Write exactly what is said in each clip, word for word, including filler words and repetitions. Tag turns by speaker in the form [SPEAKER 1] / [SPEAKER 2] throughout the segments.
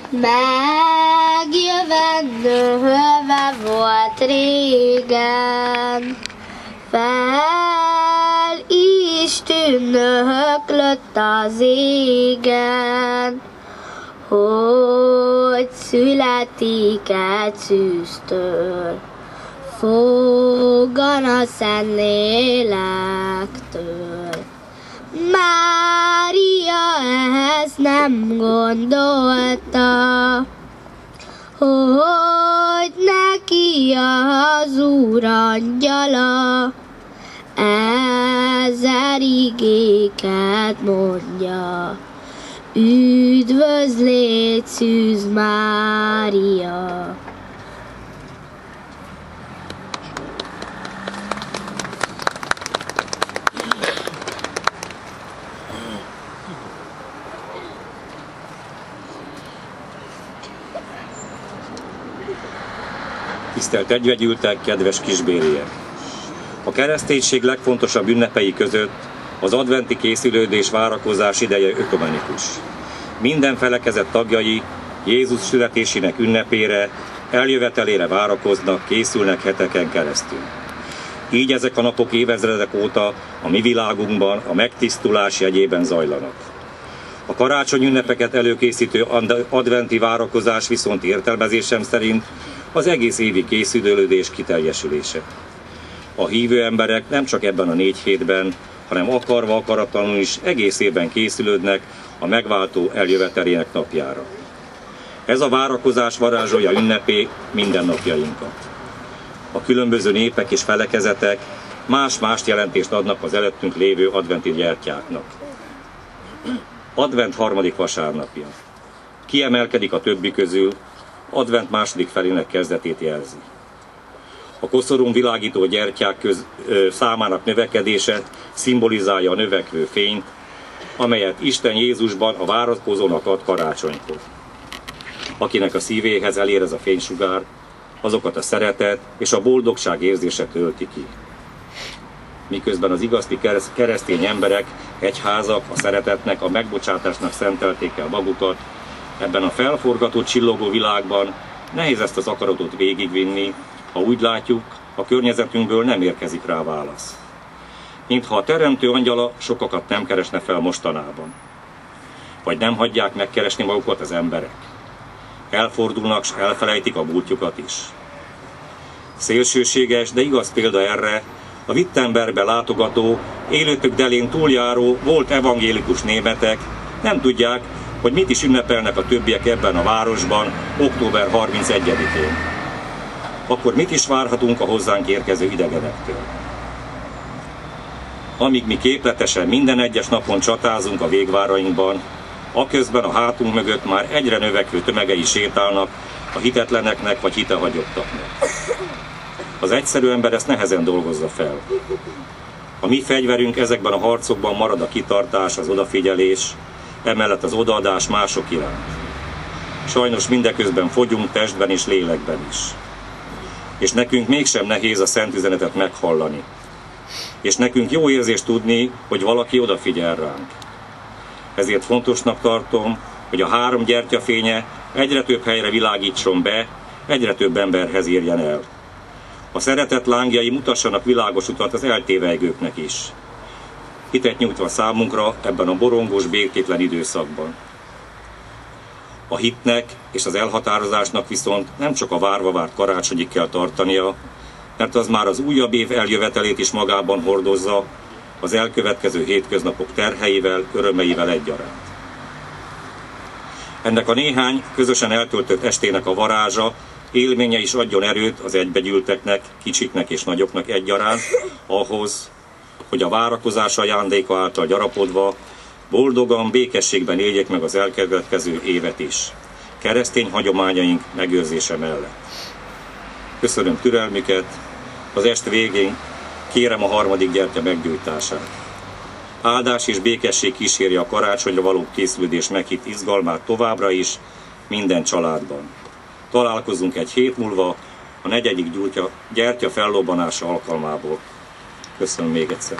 [SPEAKER 1] Megjövendőlve volt régen, fel is tűnöklött az égen, hogy születik egy szűztől, foggan a Szentlélektől. Mária ezt nem gondolta, hogy neki az Úr angyala ezer igéket mondja. Üdvözlégy Szűz Mária!
[SPEAKER 2] Tisztelt egyvegyültek, kedves kisbériek! A kereszténység legfontosabb ünnepei között az adventi készülődés várakozás ideje ökumenikus. Minden felekezet tagjai Jézus születésének ünnepére, eljövetelére várakoznak, készülnek heteken keresztül. Így ezek a napok évezredek óta a mi világunkban a megtisztulás jegyében zajlanak. A karácsony ünnepeket előkészítő adventi várakozás viszont értelmezésem szerint az egész évi készülődés kiteljesülése. A hívő emberek nem csak ebben a négy hétben, hanem akarva akaratlanul is egész évben készülődnek a megváltó eljövetelének napjára. Ez a várakozás varázsolja ünnepé mindennapjainkat. A különböző népek és felekezetek más-más jelentést adnak az előttünk lévő adventi gyertyáknak. Advent harmadik vasárnapja. Kiemelkedik a többi közül, advent második felének kezdetét jelzi. A koszorún világító gyertyák köz, ö, számának növekedése szimbolizálja a növekvő fényt, amelyet Isten Jézusban a várakozónak ad karácsonykor. Akinek a szívéhez elér ez a fénysugár, azokat a szeretet és a boldogság érzése tölti ki. Miközben az igazi keresztény emberek, egyházak a szeretetnek, a megbocsátásnak szentelték el magukat, ebben a felforgatott, csillogó világban nehéz ezt az akaratot végigvinni, ha úgy látjuk, a környezetünkből nem érkezik rá válasz. Mintha a teremtő angyala sokakat nem keresne fel mostanában. Vagy nem hagyják megkeresni magukat az emberek. Elfordulnak s elfelejtik a múltjukat is. Szélsőséges, de igaz példa erre a Wittenbergbe látogató, élőtök delén túljáró volt evangélikus németek, nem tudják, hogy mit is ünnepelnek a többiek ebben a városban október harmincegyedikén. Akkor mit is várhatunk a hozzánk érkező idegenektől? Amíg mi képletesen minden egyes napon csatázunk a végvárainkban, aközben a hátunk mögött már egyre növekvő tömegei sétálnak a hitetleneknek vagy hitehagyottaknak. Az egyszerű ember ezt nehezen dolgozza fel. A mi fegyverünk ezekben a harcokban marad a kitartás, az odafigyelés, emellett az odaadás mások iránt. Sajnos mindeközben fogyunk testben és lélekben is. És nekünk mégsem nehéz a szent üzenetet meghallani. És nekünk jó érzés tudni, hogy valaki odafigyel ránk. Ezért fontosnak tartom, hogy a három gyertyafénye egyre több helyre világítson be, egyre több emberhez érjen el. A szeretet lángjai mutassanak világos utat az eltévejgőknek is. Hitet nyújtva számunkra ebben a borongós, békétlen időszakban. A hitnek és az elhatározásnak viszont nem csak a várva várt karácsonyig kell tartania, mert az már az újabb év eljövetelét is magában hordozza, az elkövetkező hétköznapok terheivel, örömeivel egyaránt. Ennek a néhány közösen eltöltött estének a varázsa, élménye is adjon erőt az egybegyűlteknek, kicsiknek és nagyoknak egyaránt, ahhoz, hogy a várakozás ajándéka által gyarapodva boldogan, békességben éljék meg az elkövetkező évet is, keresztény hagyományaink megőrzése mellett. Köszönöm türelmüket, az est végén kérem a harmadik gyertya meggyújtását. Áldás és békesség kíséri a karácsonyra való készülődés meghitt izgalmát továbbra is minden családban. Találkozunk egy hét múlva a negyedik gyertya, gyertya fellobbanása alkalmából. Köszönöm még egyszer.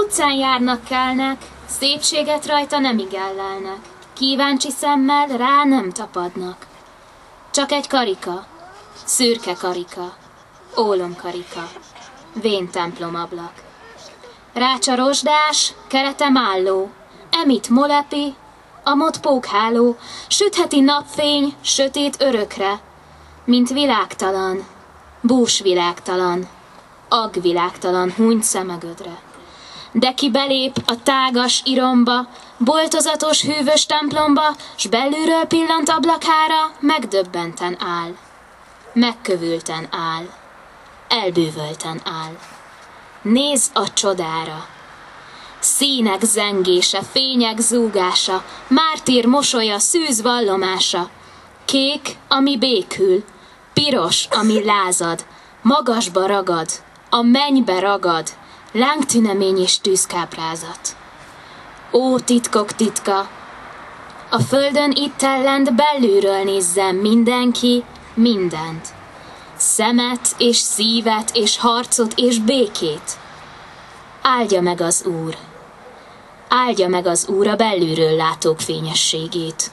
[SPEAKER 3] Utcán járnak, kelnek, szépséget rajta nem igellelnek, kíváncsi szemmel rá nem tapadnak. Csak egy karika, szürke karika, ólomkarika, vén templomablak. Rácsa rozsdás, kerete málló, emit molepi, amott pókháló, sütheti napfény, sötét örökre, mint világtalan, bús világtalan, agvilágtalan hunyt szemegödre. De ki belép a tágas iromba, boltozatos hűvös templomba, s belülről pillant ablakára, megdöbbenten áll, megkövülten áll, elbűvölten áll. Nézz a csodára! Színek zengése, fények zúgása, mártír mosolya, szűz vallomása. Kék, ami békül, piros, ami lázad, magasba ragad, a mennybe ragad, lángtünemény és tűzkáprázat. Ó, titkok titka! A földön itt ellent belülről nézzen mindenki mindent. Szemet és szívet és harcot és békét. Áldja meg az Úr! Áldja meg az Úr a belülről látók fényességét.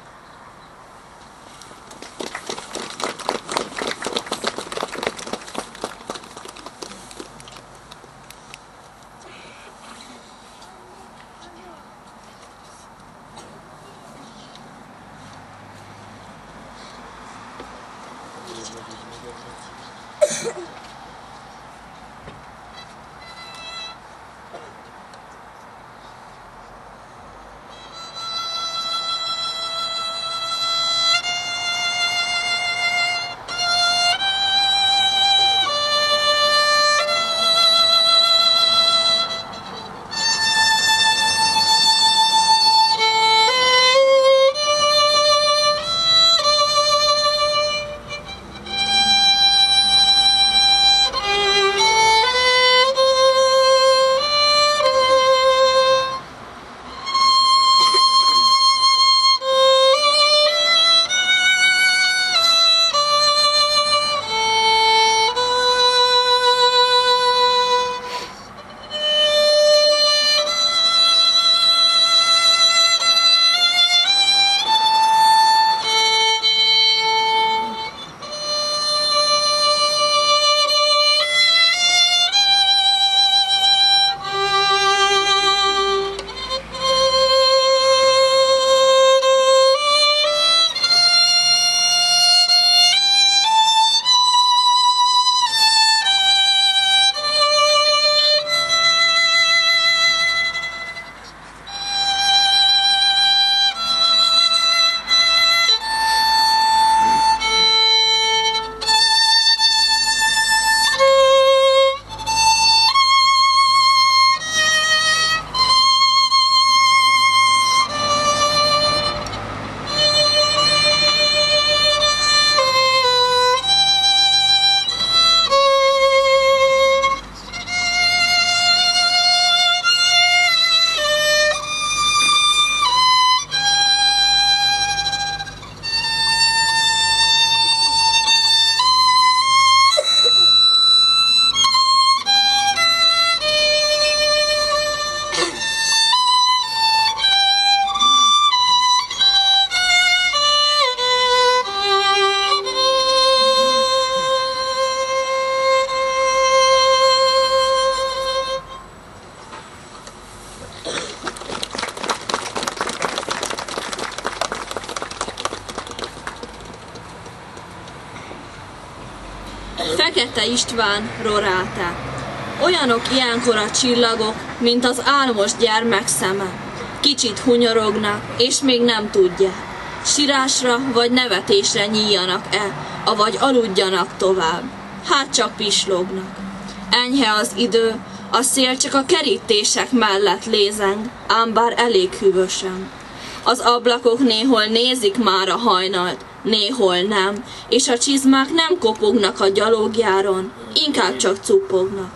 [SPEAKER 4] Fekete István Roráte. Olyanok ilyenkor a csillagok, mint az álmos gyermek szeme. Kicsit hunyorognak, és még nem tudja. Sírásra vagy nevetésre nyíljanak-e, avagy aludjanak tovább. Hát csak pislognak. Enyhe az idő, a szél csak a kerítések mellett lézeng, ám bár elég hűvösen. Az ablakok néhol nézik már a hajnalt, néhol nem, és a csizmák nem kopognak a gyalogjáron, inkább csak cuppognak.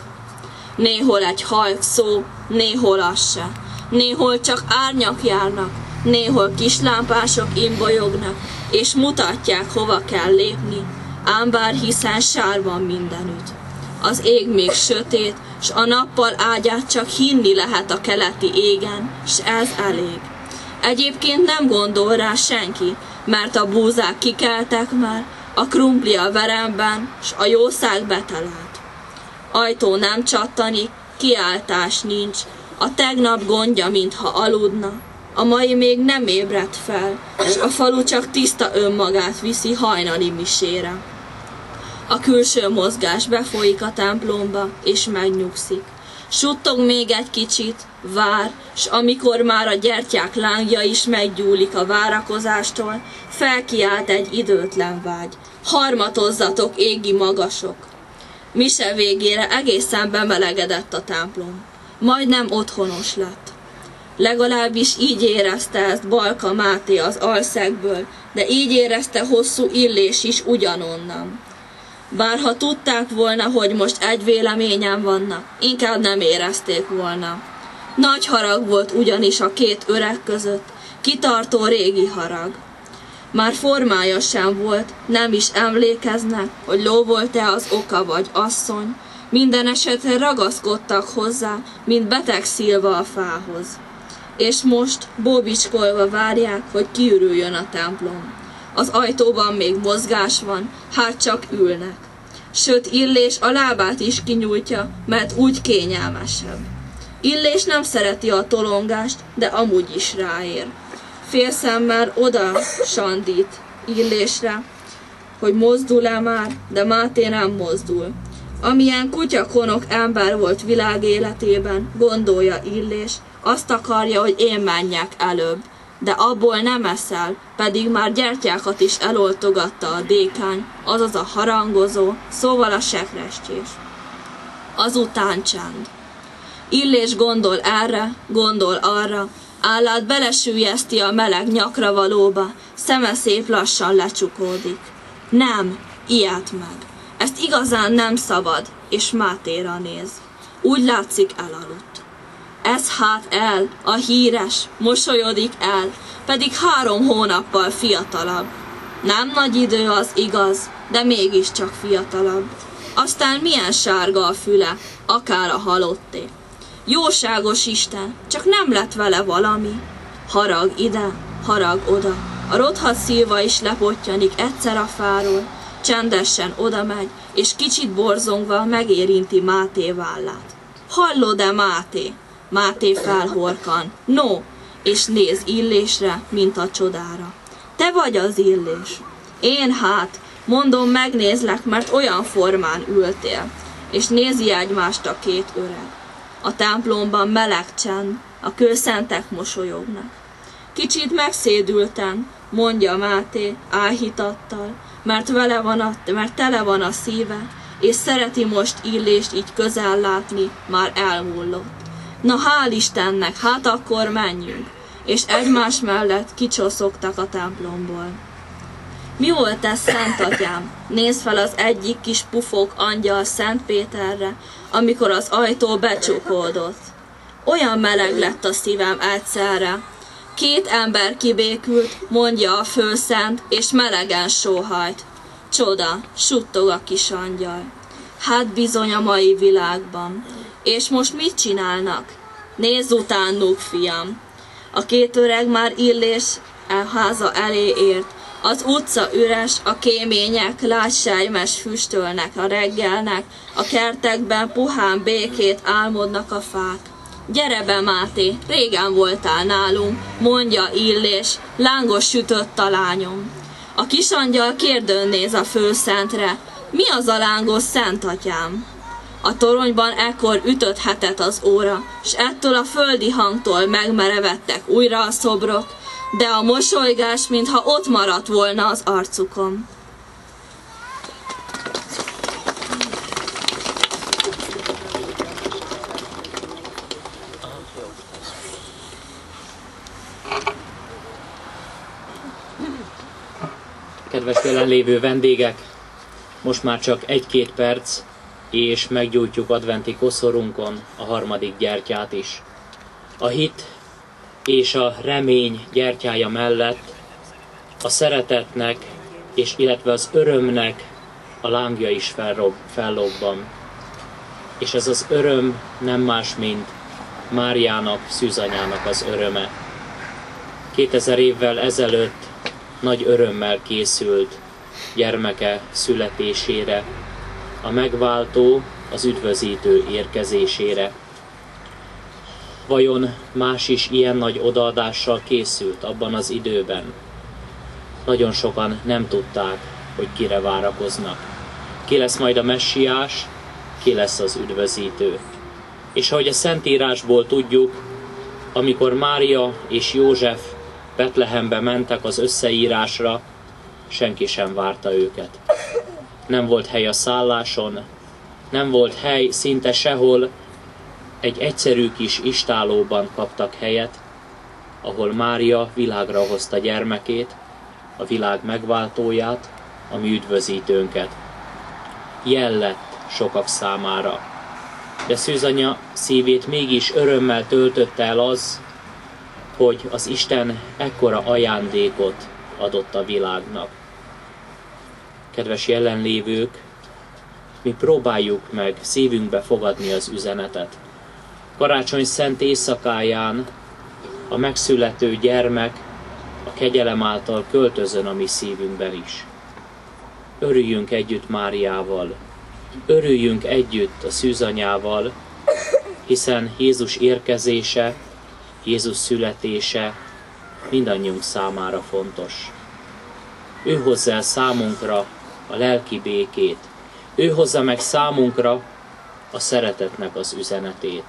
[SPEAKER 4] Néhol egy halk szó, néhol az se. Néhol csak árnyak járnak, néhol kislámpások imbolyognak, és mutatják, hova kell lépni, ám bár hiszen sár van mindenütt. Az ég még sötét, s a nappal ágyát csak hinni lehet a keleti égen, s ez elég. Egyébként nem gondol rá senki, mert a búzák kikeltek már, a krumpli a veremben, s a jószág betelelt. Ajtó nem csattanik, kiáltás nincs, a tegnap gondja, mintha aludna, a mai még nem ébredt fel, s a falu csak tiszta önmagát viszi hajnali misére. A külső mozgás befolyik a templomba, és megnyugszik. Suttog még egy kicsit, vár, s amikor már a gyertyák lángja is meggyúlik a várakozástól, felkiált egy időtlen vágy. Harmatozzatok, égi magasok! Mise végére egészen bemelegedett a templom. Majdnem otthonos lett. Legalábbis így érezte ezt Balka Máté az Alszegből, de így érezte hosszú Illés is ugyanonnan. Bár ha tudták volna, hogy most egy véleményen vannak, inkább nem érezték volna. Nagy harag volt ugyanis a két öreg között, kitartó régi harag. Már formája sem volt, nem is emlékeznek, hogy ló volt-e az oka vagy asszony, minden esetre ragaszkodtak hozzá, mint beteg szilva a fához. És most bóbicskolva várják, hogy kiürüljön a templom. Az ajtóban még mozgás van, hát csak ülnek. Sőt, Illés a lábát is kinyújtja, mert úgy kényelmesebb. Illés nem szereti a tolongást, de amúgy is ráér. Félszemmel oda sandít Illésre, hogy mozdul-e már, de Máté nem mozdul. Amilyen kutyakonok ember volt világ életében, gondolja Illés, azt akarja, hogy én menjek előbb. De abból nem eszel, pedig már gyertyákat is eloltogatta a dékány, azaz a harangozó, szóval a sekrestyés. Azután csend. Illés gondol erre, gondol arra, állát belesüllyeszti a meleg nyakra valóba, szeme szép lassan lecsukódik. Nem, ilyet meg. Ezt igazán nem szabad, és Mátéra néz. Úgy látszik, elaludt. Ez hát el, a híres, mosolyodik el, pedig három hónappal fiatalabb. Nem nagy idő az igaz, de mégiscsak fiatalabb. Aztán milyen sárga a füle, akár a halotté. Jóságos Isten, csak nem lett vele valami. Harag ide, harag oda. A rothadt szilva is lepottyanik egyszer a fáról, csendesen oda megy, és kicsit borzongva megérinti Máté vállát. Hallod-e, Máté? Máté felhorkan. No, és néz Illésre, mint a csodára. Te vagy az Illés. Én hát, mondom, megnézlek, mert olyan formán ültél. És nézi egymást a két öreg. A templomban meleg csend, a kőszentek mosolyognak. Kicsit megszédülten, mondja Máté áhítattal, mert, vele van a, mert tele van a szíve, és szereti most Illést így közel látni, már elmullott. Na hál' Istennek, hát akkor menjünk, és egymás mellett kicsoszogtak a templomból. Mi volt ez, Szent Atyám? Néz fel az egyik kis pufók angyal Szent Péterre, amikor az ajtó becsukódott. Olyan meleg lett a szívem egyszerre. Két ember kibékült, mondja a főszent, és melegen sóhajt. Csoda, suttog a kis angyal. Hát bizony a mai világban. És most mit csinálnak? Nézz utánuk, fiam! A két öreg már Illés háza elé ért. Az utca üres, a kémények lágysejmes füstölnek a reggelnek, a kertekben puhán békét álmodnak a fák. Gyere be, Máté, régen voltál nálunk, mondja Illés, lángos sütött a lányom. A kisangyal kérdőn néz a főszentre. Mi az a lángos, Szent Atyám? A toronyban ekkor ütött hetet az óra, s ettől a földi hangtól megmerevettek újra a szobrok, de a mosolygás, mintha ott maradt volna az arcukon.
[SPEAKER 5] Kedves jelenlévő vendégek, most már csak egy-két perc, és meggyújtjuk adventi koszorunkon a harmadik gyertyát is. A hit és a remény gyertyája mellett a szeretetnek, és illetve az örömnek a lángja is felrob, fellobban. És ez az öröm nem más, mint Máriának, szűzanyának az öröme. kétezer évvel ezelőtt nagy örömmel készült gyermeke születésére, a megváltó, az üdvözítő érkezésére. Vajon más is ilyen nagy odaadással készült abban az időben? Nagyon sokan nem tudták, hogy kire várakoznak. Ki lesz majd a messiás, ki lesz az üdvözítő. És ahogy a Szentírásból tudjuk, amikor Mária és József Betlehembe mentek az összeírásra, senki sem várta őket. Nem volt hely a szálláson, nem volt hely szinte sehol, egy egyszerű kis istállóban kaptak helyet, ahol Mária világra hozta gyermekét, a világ megváltóját, a mi üdvözítőnket. Jel lett sokak számára, de szűzanya szívét mégis örömmel töltötte el az, hogy az Isten ekkora ajándékot adott a világnak. Kedves jelenlévők, mi próbáljuk meg szívünkbe fogadni az üzenetet. Karácsony szent éjszakáján a megszülető gyermek a kegyelem által költözön a mi szívünkben is. Örüljünk együtt Máriával, örüljünk együtt a szűzanyával, hiszen Jézus érkezése, Jézus születése mindannyiunk számára fontos. Ő hozza el számunkra a lelki békét, ő hozza meg számunkra a szeretetnek az üzenetét.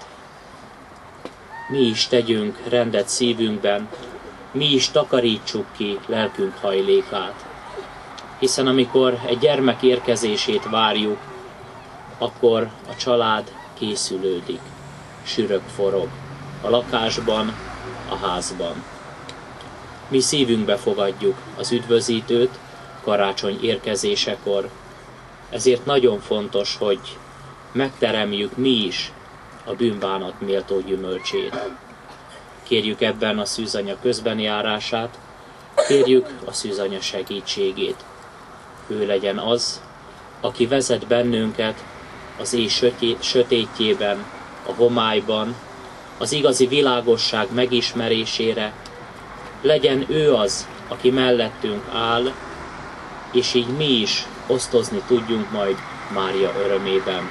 [SPEAKER 5] Mi is tegyünk rendet szívünkben, mi is takarítsuk ki lelkünk hajlékát. Hiszen amikor egy gyermek érkezését várjuk, akkor a család készülődik, sürög forog a lakásban, a házban. Mi szívünkbe fogadjuk az üdvözítőt karácsony érkezésekor, ezért nagyon fontos, hogy megteremjük mi is a bűnbánat méltó gyümölcsét. Kérjük ebben a szűzanya közbenjárását, kérjük a szűzanya segítségét. Ő legyen az, aki vezet bennünket az éj sötétjében, a homályban, az igazi világosság megismerésére. Legyen ő az, aki mellettünk áll, és így mi is osztozni tudjunk majd Mária örömében.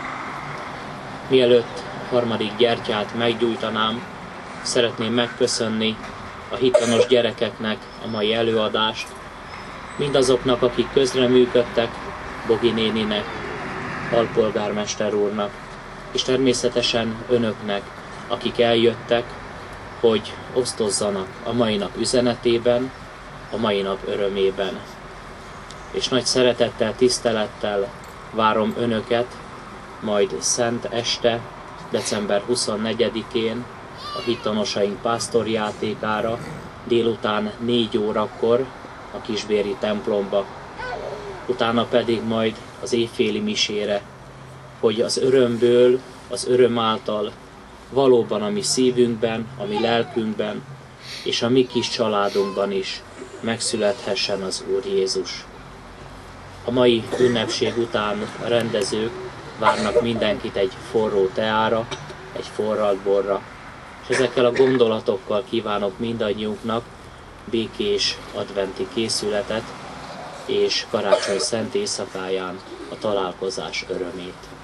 [SPEAKER 5] Mielőtt a harmadik gyertyát meggyújtanám, szeretném megköszönni a hittanos gyerekeknek a mai előadást, mindazoknak, akik közreműködtek, Bogi néninek, alpolgármester úrnak, és természetesen önöknek, akik eljöttek, hogy osztozzanak a mai nap üzenetében, a mai nap örömében. És nagy szeretettel, tisztelettel várom önöket majd szent este, december huszonnegyedikén a hittanosaink pásztorjátékára, délután négy órakor a Kisbéri templomba, utána pedig majd az éjféli misére, hogy az örömből, az öröm által valóban a mi szívünkben, a mi lelkünkben és a mi kis családunkban is megszülethessen az Úr Jézus. A mai ünnepség után a rendezők várnak mindenkit egy forró teára, egy forralt borra, és ezekkel a gondolatokkal kívánok mindannyiunknak békés adventi készületet és karácsony szent éjszakáján a találkozás örömét.